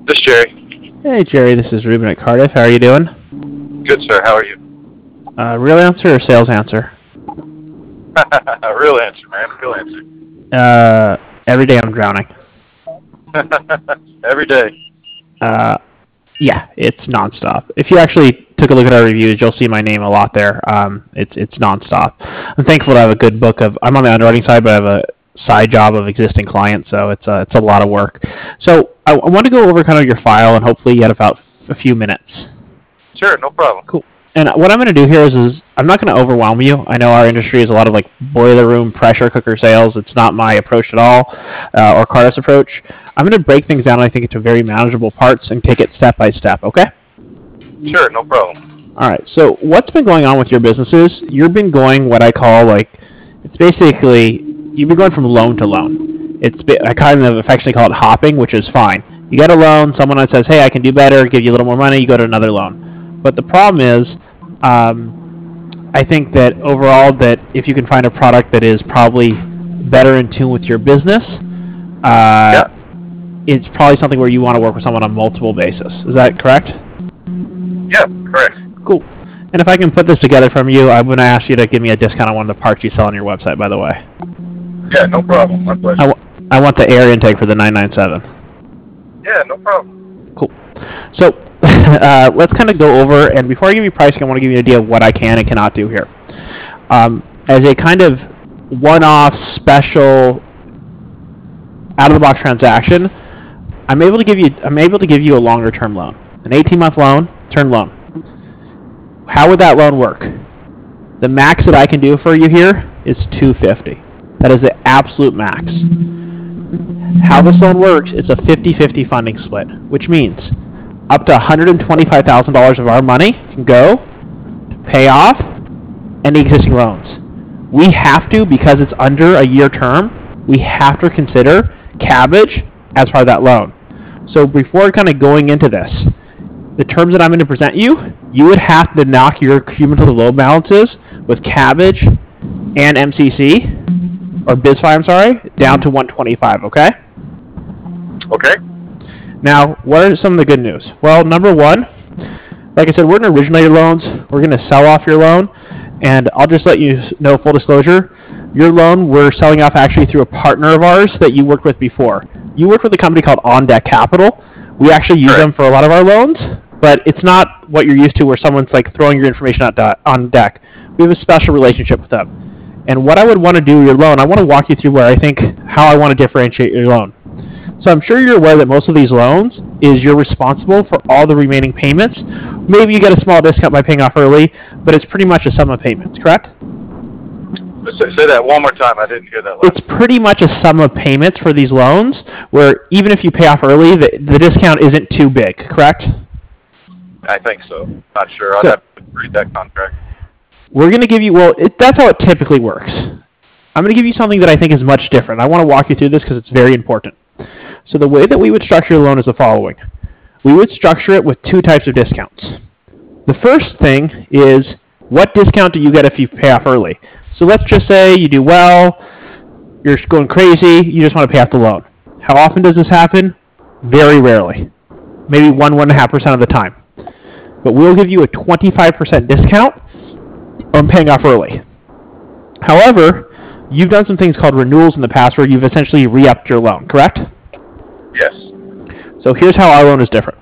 This Jerry. Hey Jerry, this is Ruben at Cardiff. How are you doing? Good, sir. How are you? Real answer or sales answer? Real answer, man. Real answer. Every day I'm drowning. Every day. Yeah, it's nonstop. If you actually took a look at our reviews, you'll see my name a lot there. It's nonstop. I'm thankful to have a good book of. I'm on the underwriting side, but I have a side job of existing clients, so it's a lot of work. So I want to go over kind of your file, and hopefully you had about a few minutes. Sure, no problem. Cool. And what I'm going to do here is I'm not going to overwhelm you. I know our industry is a lot of like boiler room pressure cooker sales. It's not my approach at all, or Cardiff's approach. I'm going to break things down, I think, into very manageable parts and take it step by step, okay? Sure, no problem. All right, so what's been going on with your businesses? You've been going what I call it's basically, you've been going from loan to loan. I kind of affectionately call it hopping, which is fine. You get a loan, someone says, hey, I can do better, give you a little more money, you go to another loan. But the problem is, I think that overall, that if you can find a product that is probably better in tune with your business, it's probably something where you want to work with someone on multiple basis. Is that correct? Yeah, correct. Cool. And if I can put this together from you, I'm going to ask you to give me a discount on one of the parts you sell on your website, by the way. Yeah, no problem. My pleasure. I want the air intake for the 997. Yeah, no problem. Cool. So let's kind of go over, and before I give you pricing, I want to give you an idea of what I can and cannot do here. As a kind of one-off special out-of-the-box transaction, I'm able to give you a longer-term loan, an 18-month loan, term loan. How would that loan work? The max that I can do for you here is $250. That is the absolute max. How this loan works, it's a 50-50 funding split, which means up to $125,000 of our money can go to pay off any existing loans. We have to, because it's under a year term, we have to consider cabbage as part of that loan. So before kind of going into this, the terms that I'm going to present you, you would have to knock your cumulative loan balances with cabbage and MCC, or BizFi, I'm sorry, down to 125, okay? Okay. Now, what are some of the good news? Well, number one, like I said, we're going to originate your loans. We're going to sell off your loan. And I'll just let you know, full disclosure, your loan we're selling off actually through a partner of ours that you worked with before. You worked with a company called On Deck Capital. We actually use them for a lot of our loans, but it's not what you're used to where someone's like throwing your information on deck. We have a special relationship with them. And what I would want to do with your loan, I want to walk you through how I want to differentiate your loan. So I'm sure you're aware that most of these loans is you're responsible for all the remaining payments. Maybe you get a small discount by paying off early, but it's pretty much a sum of payments, correct? Say that one more time. I didn't hear that last. It's pretty much a sum of payments for these loans, where even if you pay off early, the discount isn't too big, correct? I think so. Not sure. I'd have to read that contract. We're going to give you, that's how it typically works. I'm going to give you something that I think is much different. I want to walk you through this because it's very important. So the way that we would structure your loan is the following. We would structure it with two types of discounts. The first thing is, what discount do you get if you pay off early? So let's just say you do well, you're going crazy, you just want to pay off the loan. How often does this happen? Very rarely. Maybe 1.5% of the time. But we'll give you a 25% discount on paying off early. However, you've done some things called renewals in the past where you've essentially re-upped your loan, correct? Yes. So here's how our loan is different.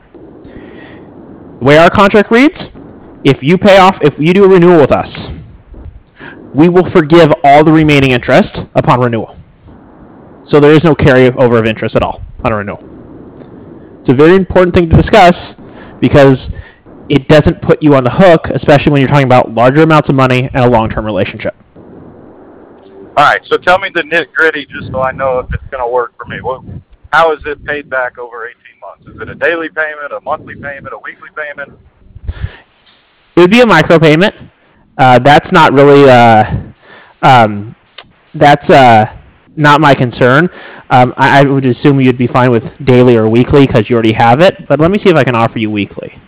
The way our contract reads, if you do a renewal with us, we will forgive all the remaining interest upon renewal. So there is no carryover of interest at all on a renewal. It's a very important thing to discuss because it doesn't put you on the hook, especially when you're talking about larger amounts of money and a long-term relationship. All right, so tell me the nitty-gritty just so I know if it's going to work for me. How is it paid back over 18 months? Is it a daily payment, a monthly payment, a weekly payment? It would be a micropayment. That's not really that's not my concern. I would assume you'd be fine with daily or weekly because you already have it. But let me see if I can offer you weekly.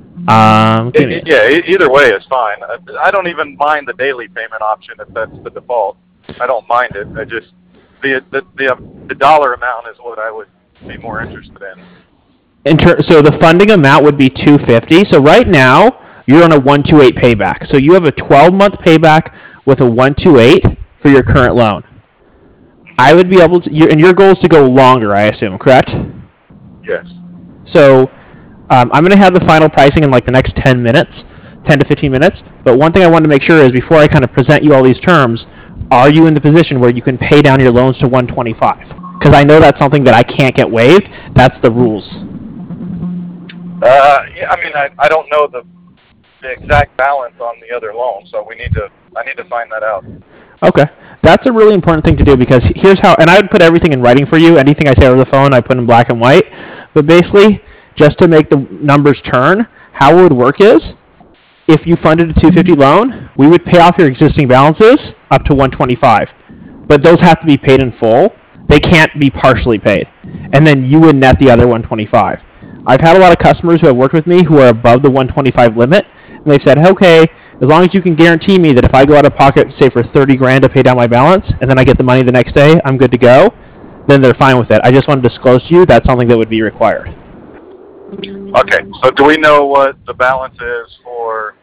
Either way is fine. I don't even mind the daily payment option if that's the default. I don't mind it. I just the dollar amount is what I would be more interested in. So the funding amount would be 250. So right now you're on a 128 payback. So you have a 12-month payback with a 128 for your current loan. I would be able to, and your goal is to go longer, I assume, correct? Yes. So I'm going to have the final pricing in like the next 10 minutes, 10 to 15 minutes. But one thing I wanted to make sure is before I kind of present you all these terms, are you in the position where you can pay down your loans to 125? Because I know that's something that I can't get waived. That's the rules. Yeah, I mean, I don't know the exact balance on the other loan, so I need to find that out. Okay. That's a really important thing to do because here's how, and I would put everything in writing for you. Anything I say over the phone, I put in black and white. But basically, just to make the numbers turn, how it would work is, if you funded a 250 loan, we would pay off your existing balances up to 125. But those have to be paid in full. They can't be partially paid. And then you would net the other 125. I've had a lot of customers who have worked with me who are above the 125 limit, and they've said, okay, as long as you can guarantee me that if I go out of pocket, say for 30 grand to pay down my balance, and then I get the money the next day, I'm good to go, then they're fine with it. I just want to disclose to you that's something that would be required. Okay, so do we know what the balance is for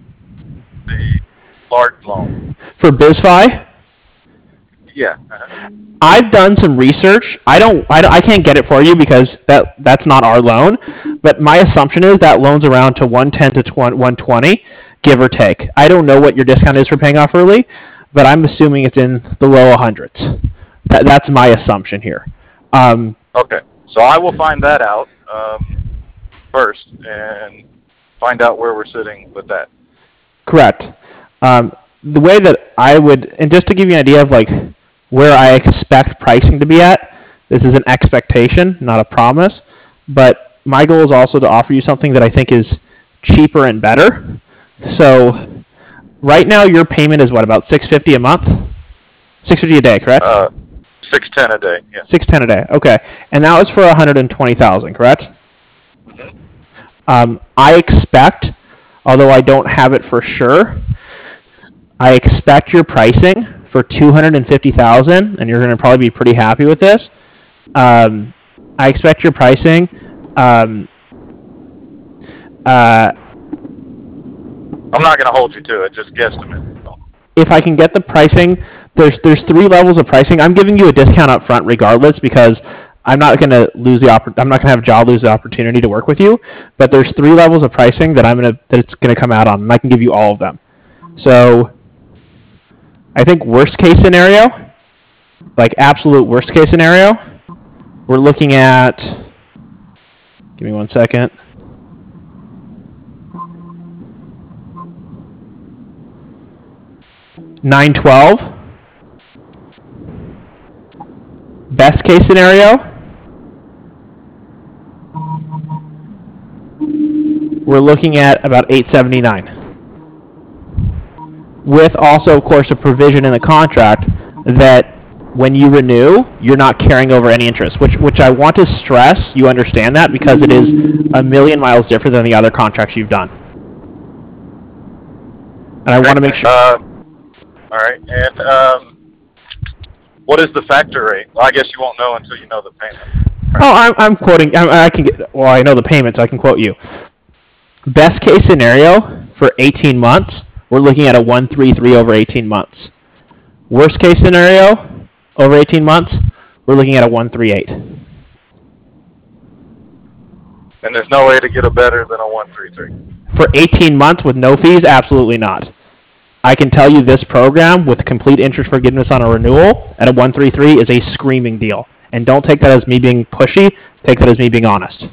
the large loan? For BizFi? Yeah. I've done some research. I can't get it for you because that's not our loan. But my assumption is that loan's around to 110 to 120, give or take. I don't know what your discount is for paying off early, but I'm assuming it's in the low hundreds. That's my assumption here. Okay, so I will find that out first and find out where we're sitting with that. Correct. The way that I would, and just to give you an idea of like where I expect pricing to be at, this is an expectation, not a promise, but my goal is also to offer you something that I think is cheaper and better. So right now your payment is what, about $650 a month? $650 a day, correct? $610 a day, yeah. $610 a day, okay. And that was for $120,000, correct? Mm-hmm. I expect, although I don't have it for sure, I expect your pricing for $250,000, and you're going to probably be pretty happy with this. I expect your pricing. I'm not going to hold you to it. Just guesstimate. If I can get the pricing, there's 3 levels of pricing. I'm giving you a discount up front regardless because I'm not going to I'm not going to have Jaw lose the opportunity to work with you. But there's 3 levels of pricing that it's going to come out on, and I can give you all of them. So I think worst case scenario, like absolute worst case scenario, we're looking at, give me 1 second. $912. Best case scenario, we're looking at about $879. With also, of course, a provision in the contract that when you renew, you're not carrying over any interest, which I want to stress you understand that because it is a million miles different than the other contracts you've done. And I want to make sure. All right, and what is the factor rate? Well, I guess you won't know until you know the payment. Right? Oh, I'm quoting. I can get. Well, I know the payment, so I can quote you. Best case scenario for 18 months, we're looking at a 133 over 18 months. Worst case scenario over 18 months, we're looking at a 138. And there's no way to get a better than a 133. For 18 months with no fees, absolutely not. I can tell you this program with complete interest forgiveness on a renewal at a 133 is a screaming deal. And don't take that as me being pushy. Take that as me being honest.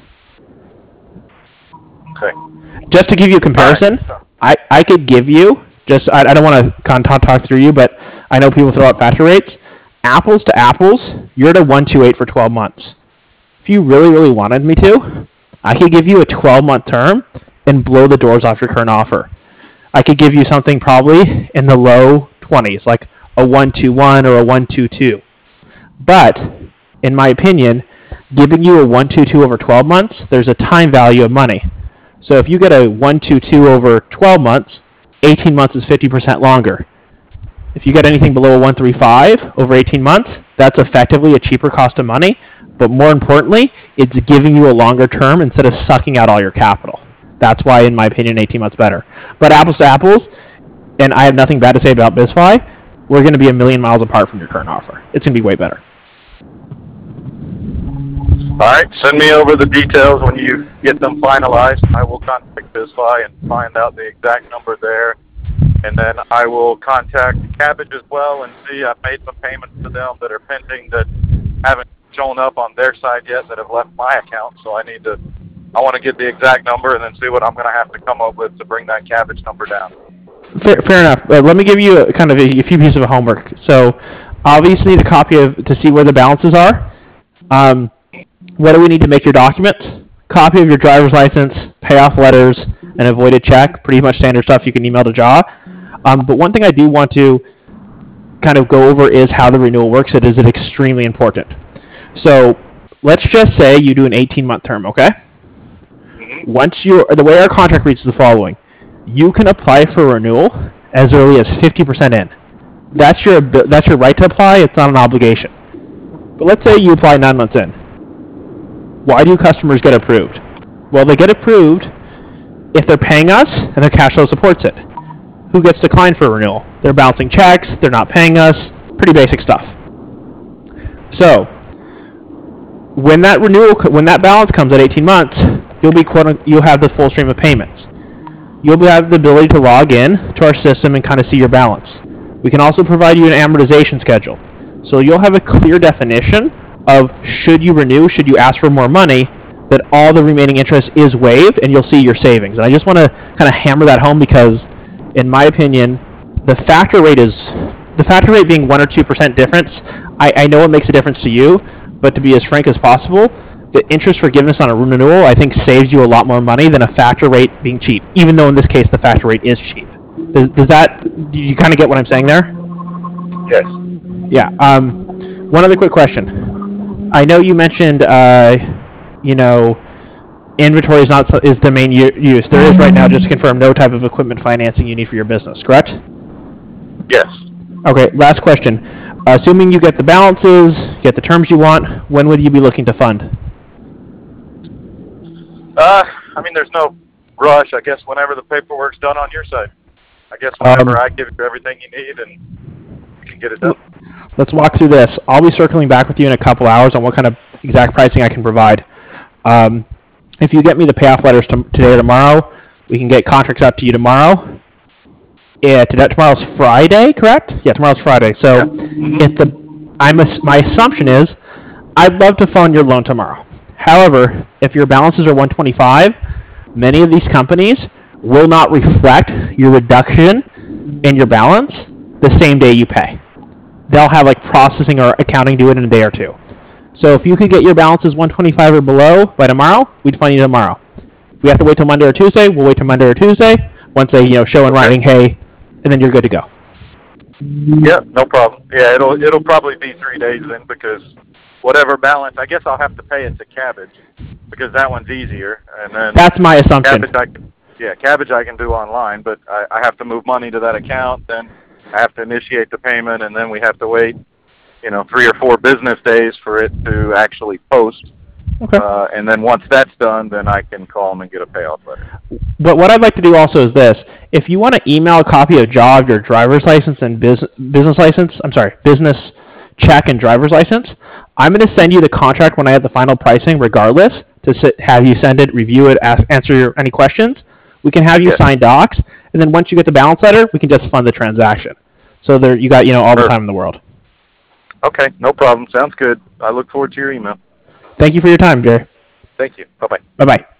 Okay. Just to give you a comparison, right. I could give you, I don't want to talk through you, but I know people throw out factor rates. Apples to apples, you're at a 128 for 12 months. If you really, really wanted me to, I could give you a 12-month term and blow the doors off your current offer. I could give you something probably in the low 20s, like a 121 or a 122. But, in my opinion, giving you a 122 over 12 months, there's a time value of money. So if you get a 122 over 12 months, 18 months is 50% longer. If you get anything below a 135 over 18 months, that's effectively a cheaper cost of money, But more importantly, it's giving you a longer term instead of sucking out all your capital. That's why, in my opinion, 18 months better. But apples to apples, and I have nothing bad to say about BizFi, we're going to be a million miles apart from your current offer. It's going to be way better. All right, send me over the details when you get them finalized. I will contact BizFi and find out the exact number there. And then I will contact Kabbage as well and see. I've made some payments to them that are pending that haven't shown up on their side yet that have left my account. So I want to get the exact number and then see what I'm going to have to come up with to bring that Kabbage number down. Fair enough. Let me give you a few pieces of homework. So obviously the copy to see where the balances are. What do we need to make your documents? Copy of your driver's license, payoff letters, an avoided check. Pretty much standard stuff you can email to Jaw. But one thing I do want to kind of go over is how the renewal works. It is extremely important. So let's just say you do an 18-month term, okay? The way our contract reads is the following. You can apply for renewal as early as 50% in. That's your right to apply. It's not an obligation. But let's say you apply 9 months in. Why do customers get approved? Well, they get approved if they're paying us and their cash flow supports it. Who gets declined for renewal? They're bouncing checks. They're not paying us. Pretty basic stuff. So when that balance comes at 18 months, you'll have the full stream of payments. You'll have the ability to log in to our system and kind of see your balance. We can also provide you an amortization schedule. So you'll have a clear definition of should you renew, should you ask for more money, that all the remaining interest is waived and you'll see your savings. And I just want to kind of hammer that home because, in my opinion, the factor rate being 1 or 2% difference, I know it makes a difference to you, but to be as frank as possible, the interest forgiveness on a renewal, I think, saves you a lot more money than a factor rate being cheap, even though in this case the factor rate is cheap. Do you kind of get what I'm saying there? Yes. Yeah. One other quick question. I know you mentioned, inventory is the main use. There is right now, just to confirm, no type of equipment financing you need for your business, correct? Yes. Okay, last question. Assuming you get the balances, get the terms you want, when would you be looking to fund? There's no rush. I guess whenever the paperwork's done on your side. I guess whenever I give you everything you need and you can get it done. Let's walk through this. I'll be circling back with you in a couple hours on what kind of exact pricing I can provide. If you get me the payoff letters today or tomorrow, we can get contracts out to you tomorrow. Yeah, tomorrow's Friday, correct? Yeah, tomorrow's Friday. So my assumption is I'd love to fund your loan tomorrow. However, if your balances are 125, many of these companies will not reflect your reduction in your balance the same day you pay. They'll have processing or accounting do it in a day or two. So if you could get your balances 125 or below by tomorrow, we'd fund you tomorrow. If we have to wait till Monday or Tuesday, we'll wait till Monday or Tuesday. Once they show in writing, hey, and then you're good to go. Yeah, no problem. Yeah, it'll probably be 3 days then because whatever balance, I guess I'll have to pay it to Kabbage because that one's easier. And then that's my assumption. Kabbage I can do online, but I have to move money to that account. Then I have to initiate the payment, and then we have to wait, 3 or 4 business days for it to actually post. Okay. And then once that's done, then I can call them and get a payoff letter. But what I'd like to do also is this. If you want to email a copy of your driver's license and business check and driver's license, I'm going to send you the contract when I have the final pricing regardless to have you send it, review it, answer any questions. We can have you sign docs, and then once you get the balance letter, we can just fund the transaction. So there, you got all the time in the world. Okay, no problem. Sounds good. I look forward to your email. Thank you for your time, Jerry. Thank you. Bye-bye. Bye-bye.